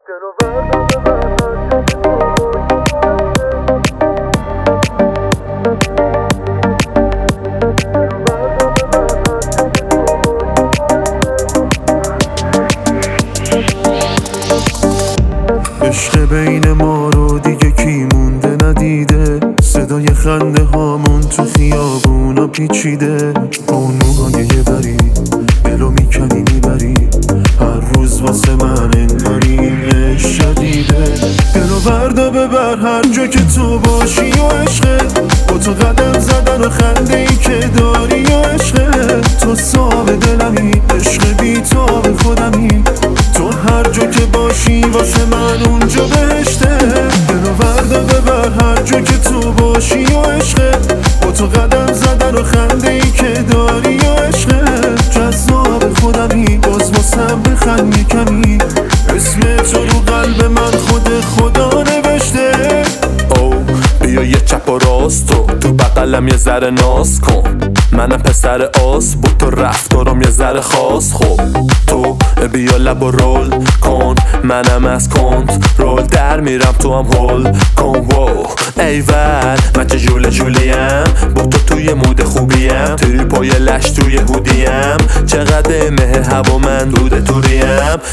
عشق بین ما رو دیگه کی مونده ندیده، صدای خنده هامون تو خیابونا پیچیده. با اون موهای یه بری دلو میکنی میبری، هر روز واسه من انگاری این عشق شدیده. دلو بردا ببر هر جا که تو باشی و عشقه، با تو قدم زدن و خنده ای که داری و عشقه. تو صاحب دلمی، عشق بی تو به خودمی، تو هر جا که باشی واسه من اونجا بهشته. دلو بردا ببر هر جا که تو باشی و عشقه، با تو قدم زدن و خنده ای که داری و عشقه. جذاب خودمی، باز واسم بخند میکنی، اسم تو رو قلب من خود خدا نوشته. او بیا یه چپ و راست تو بقلم یه ذره ناز کن، منم پسر آس با تو رفتارم یه ذره خاص. خب تو بیا لب و رول کن، منم از کنترل در میرم تو هم هول کن. واو ایول من چه جولیم، با تو توی مود خوبیم، تریپای لش توی هودیم، چقدر مه هوا من دود توریم.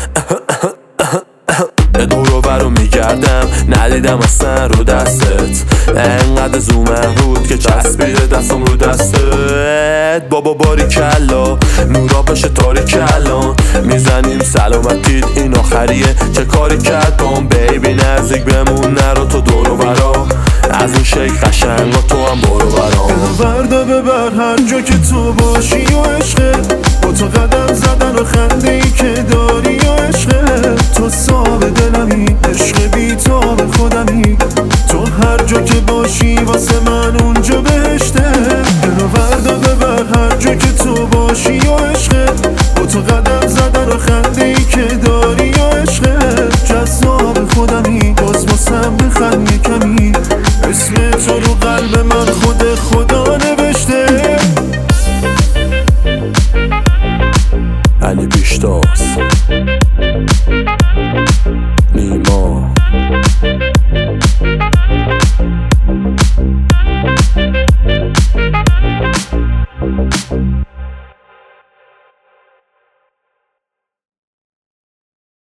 دورو برو میگردم ندیدم اصلا رو دستت، انقدر زومم رود که چسبیده دستم رو دستت. بابا باری کلا نورا بشه تاریک الان، میزنیم سلامتید این آخریه چه کاری کردم. بیبی نزدیک بمون نرو تو دورو برا، از این شیک قشنگا تو هم برو برام. بردا ببر هر جا که تو باشی و عشقه، با تو قدم زدن و خنده ای که داری و عشقه. تو صاحب دلمی، عشق بی تو به خودمی، تو هر جا که باشی واسه من اونجا بهشته. دلو بردا ببر هر جا که تو باشی و عشقه، با تو قدم زدن